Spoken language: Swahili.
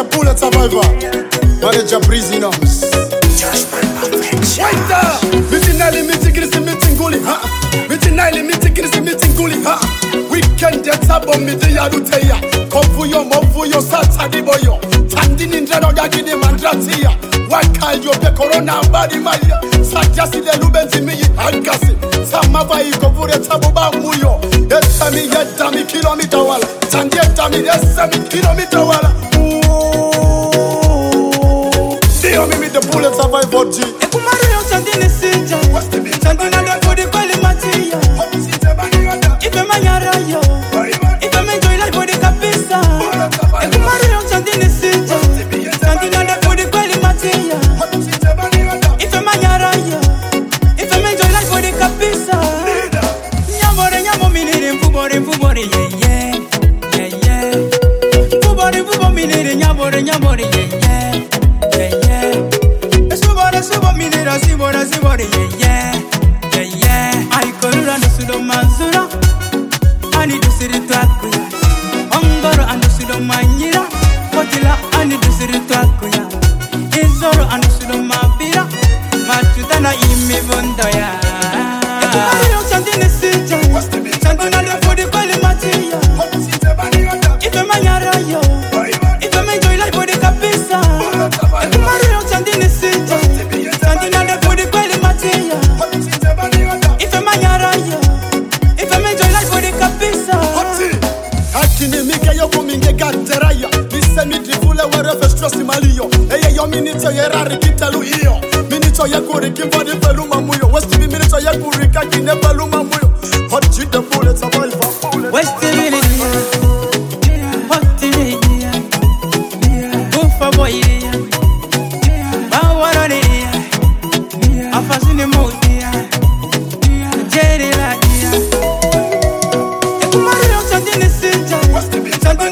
the bullet survivor. Manager Breezy Noms. Wait up! Mitinali mitigris mitinguli ha. Mitinali mitigris mitinguli ha. Weekend ya tabo midi ya ruteya. Konfuyo mofuyo satadi boyo. Tandini ndreno gagidi mandratia. Wakal yo pe corona badi maya. Sajasi de lubenzi miyi agasi. Samava iko vure tabo ba muyo. Esami yedami kilomita wala. Tandi yedami esami kilomita wala. Dio mimi the bullet survivor G. Ekumaru yo sandini sinja. Sandina da kodi kweli matia. Ife manyara yo. Ife menjoy life body kabisa. Ekumaru yo sandini sinja. Sandina da kodi kweli matia. Ife manyara yo. Ife menjoy life body kabisa. Nyamore nyamo minire mfubore yeah yeah. Yeah yeah. Mfubore minire nyamore yeah yeah. Sibora, yeah, yeah, yeah. I corura no sudo manzura. Ani dusiri twakuya. Ongoro anu sudo manyira. Kotila ani dusiri twakuya. Izoro anu sudo mabira. Matutana imi bondoya. Ekumaru sandini sinja. Sandina de fodi kweli matia. Ife manyara yo. Ife menjoy life body kabisa. Ekumaru sandini sinja. Sandina de fodi kweli matia. Ife manyara yo. Ife menjoy life body kabisa. Akini mike yo kuminge gateraya. Bise mi drifule wherever stress maliyo. Eye yo minito ye rari kitelu iyo. Minito ye kuri kimbodi pelu mamuyo. West mi minito ye kuri kakine pelu mamuyo. Hot G the bullet survivor. West really hot TV. Goofa boy. Bawara ni. Afasini modia. Jerry la. Ekumaru yo sandini sinja. Sandini